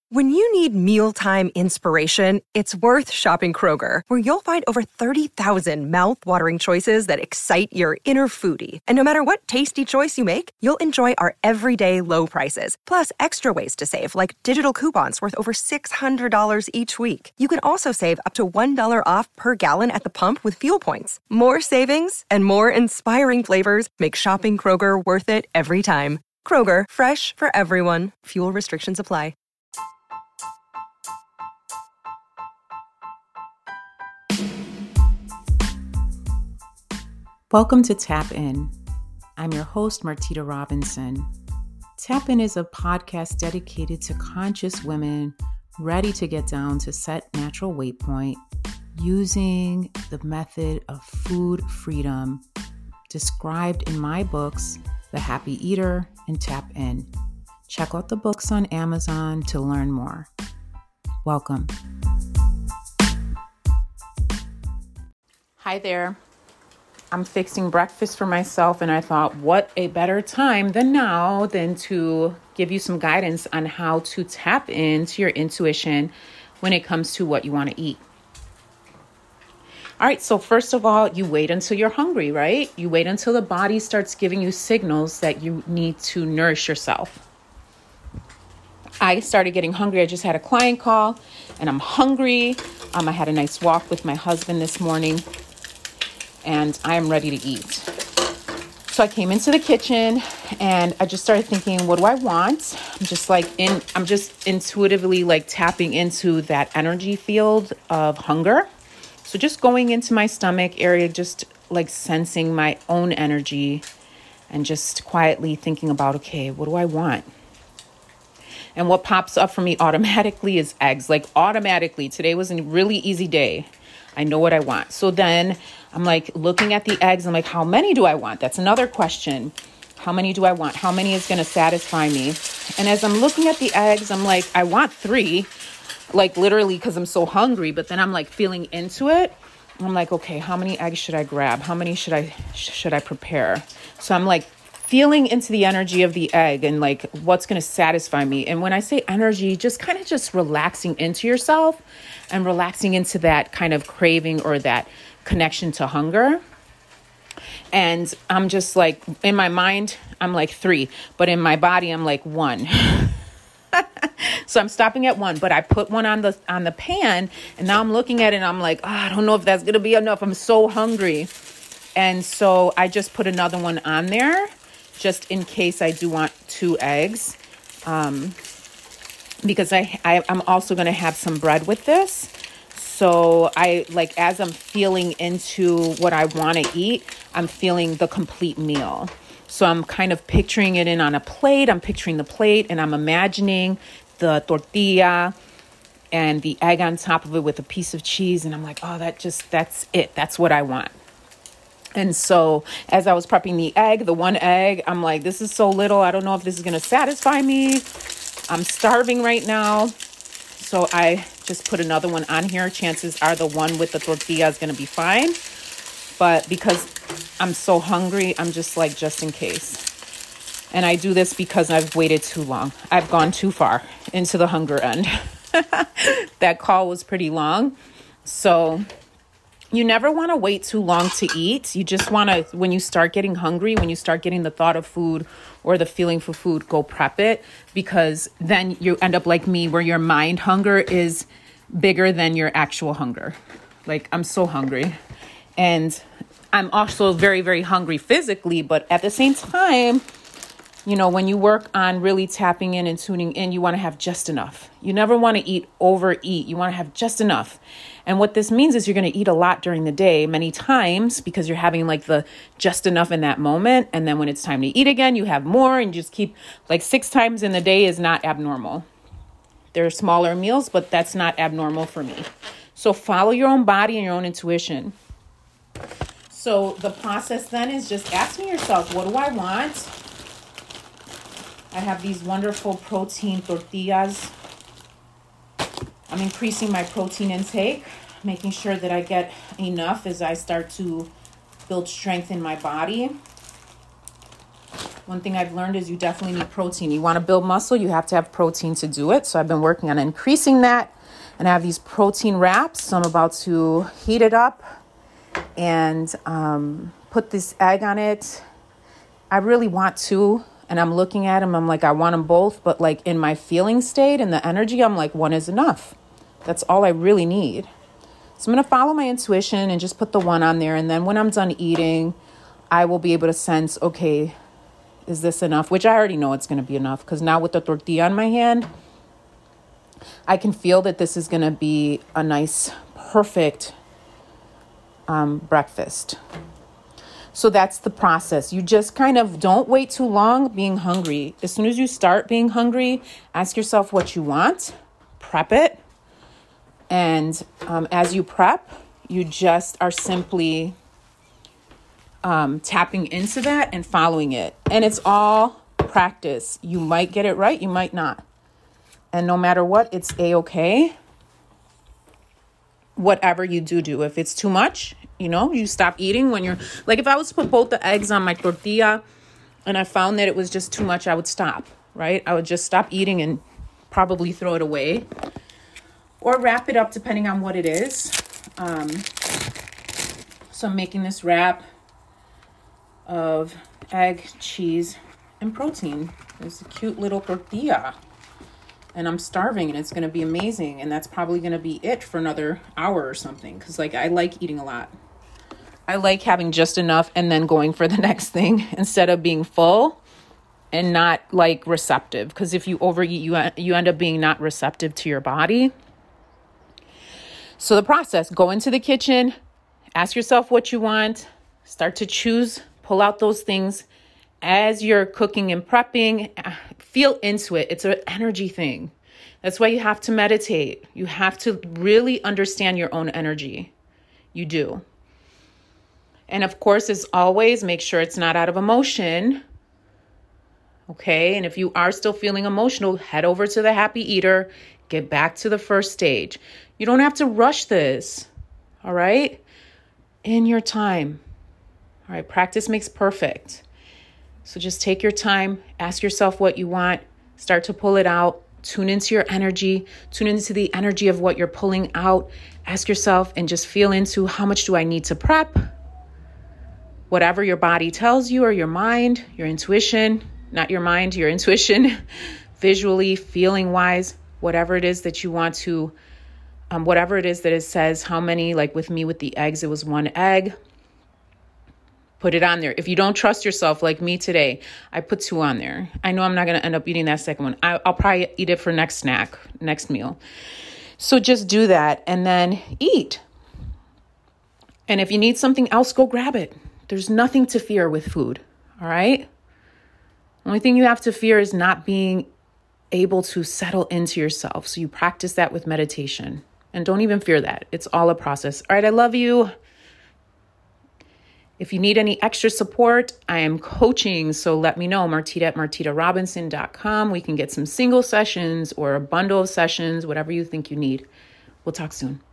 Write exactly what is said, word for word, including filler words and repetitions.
When you need mealtime inspiration, it's worth shopping Kroger, where you'll find over thirty thousand mouth-watering choices that excite your inner foodie. And no matter what tasty choice you make, you'll enjoy our everyday low prices, plus extra ways to save, like digital coupons worth over six hundred dollars each week. You can also save up to one dollar off per gallon at the pump with fuel points. More savings and more inspiring flavors make shopping Kroger worth it every time. Kroger, fresh for everyone. Fuel restrictions apply. Welcome to Tap In. I'm your host, Martita Robinson. Tap In is a podcast dedicated to conscious women ready to get down to set natural weight point using the method of food freedom described in my books, The Happy Eater and Tap In. Check out the books on Amazon to learn more. Welcome. Hi there. I'm fixing breakfast for myself, and I thought, what a better time than now than to give you some guidance on how to tap into your intuition when it comes to what you want to eat. All right, so first of all, you wait until you're hungry, right? You wait until the body starts giving you signals that you need to nourish yourself. I started getting hungry. I just had a client call, and I'm hungry. Um, I had a nice walk with my husband this morning, and I am ready to eat. So I came into the kitchen and I just started thinking, what do I want? I'm just like in, I'm just intuitively like tapping into that energy field of hunger. So just going into my stomach area, just like sensing my own energy and just quietly thinking about, okay, what do I want? And what pops up for me automatically is eggs, like automatically. Today was a really easy day. I know what I want. So then I'm like looking at the eggs. I'm like, how many do I want? That's another question. How many do I want? How many is going to satisfy me? And as I'm looking at the eggs, I'm like, I want three, like literally because I'm so hungry. But then I'm like feeling into it. I'm like, okay, how many eggs should I grab? How many should I should I prepare? So I'm like feeling into the energy of the egg and like what's going to satisfy me. And when I say energy, just kind of just relaxing into yourself and relaxing into that kind of craving or that connection to hunger. And I'm just like, in my mind, I'm like three, but in my body, I'm like one. So I'm stopping at one, but I put one on the on the pan, and now I'm looking at it and I'm like, oh, I don't know if that's going to be enough. I'm so hungry. And so I just put another one on there just in case I do want two eggs. Um, because I, I, I'm also going to have some bread with this. So I like, as I'm feeling into what I want to eat, I'm feeling the complete meal. So I'm kind of picturing it in on a plate. I'm picturing the plate and I'm imagining the tortilla and the egg on top of it with a piece of cheese. And I'm like, oh, that just, that's it. That's what I want. And so as I was prepping the egg, the one egg, I'm like, this is so little. I don't know if this is going to satisfy me. I'm starving right now. So I just put another one on here. Chances are the one with the tortilla is going to be fine. But because I'm so hungry, I'm just like, just in case. And I do this because I've waited too long. I've gone too far into the hunger end. That call was pretty long. So you never want to wait too long to eat. You just want to, when you start getting hungry, when you start getting the thought of food or the feeling for food, go prep it, because then you end up like me where your mind hunger is bigger than your actual hunger. Like, I'm so hungry. And I'm also very, very hungry physically, but at the same time, you know, when you work on really tapping in and tuning in, you want to have just enough. You never want to eat, overeat. You want to have just enough. And what this means is you're going to eat a lot during the day many times because you're having like the just enough in that moment. And then when it's time to eat again, you have more, and you just keep like six times in the day is not abnormal. There are smaller meals, but that's not abnormal for me. So follow your own body and your own intuition. So the process then is just asking yourself, what do I want? I have these wonderful protein tortillas. I'm increasing my protein intake, making sure that I get enough as I start to build strength in my body. One thing I've learned is you definitely need protein. You want to build muscle, you have to have protein to do it. So I've been working on increasing that. And I have these protein wraps. So I'm about to heat it up and um, put this egg on it. I really want to. And I'm looking at them. I'm like, I want them both. But like in my feeling state and the energy, I'm like, one is enough. That's all I really need. So I'm going to follow my intuition and just put the one on there. And then when I'm done eating, I will be able to sense, okay, is this enough? Which I already know it's going to be enough, because now with the tortilla in my hand, I can feel that this is going to be a nice, perfect um, breakfast. So that's the process. You just kind of don't wait too long being hungry. As soon as you start being hungry, ask yourself what you want, prep it. And um, as you prep, you just are simply Um, tapping into that and following it. And it's all practice. You might get it right, you might not. And no matter what, it's a-okay. Whatever you do do. If it's too much, you know, you stop eating when you're, like if I was to put both the eggs on my tortilla and I found that it was just too much, I would stop, right? I would just stop eating and probably throw it away. Or wrap it up depending on what it is. Um, so I'm making this wrap of egg, cheese, and protein. It's a cute little tortilla. And I'm starving and it's going to be amazing. And that's probably going to be it for another hour or something. Because like I like eating a lot. I like having just enough and then going for the next thing instead of being full and not like receptive. Because if you overeat, you, you end up being not receptive to your body. So the process, go into the kitchen, ask yourself what you want, start to choose. Pull out those things as you're cooking and prepping. Feel into it. It's an energy thing. That's why you have to meditate. You have to really understand your own energy. You do. And of course, as always, make sure it's not out of emotion. Okay? And if you are still feeling emotional, head over to the happy eater. Get back to the first stage. You don't have to rush this. All right? In your time. All right, practice makes perfect. So just take your time, ask yourself what you want, start to pull it out, tune into your energy, tune into the energy of what you're pulling out. Ask yourself and just feel into how much do I need to prep? Whatever your body tells you or your mind, your intuition, not your mind, your intuition, visually, feeling wise, whatever it is that you want to, um, whatever it is that it says how many, like with me with the eggs, it was one egg. Put it on there. If you don't trust yourself, like me today, I put two on there. I know I'm not going to end up eating that second one. I, I'll probably eat it for next snack, next meal. So just do that and then eat. And if you need something else, go grab it. There's nothing to fear with food. All right. Only thing you have to fear is not being able to settle into yourself. So you practice that with meditation and don't even fear that. It's all a process. All right. I love you. If you need any extra support, I am coaching. So let me know, Martita at martita robinson dot com. We can get some single sessions or a bundle of sessions, whatever you think you need. We'll talk soon.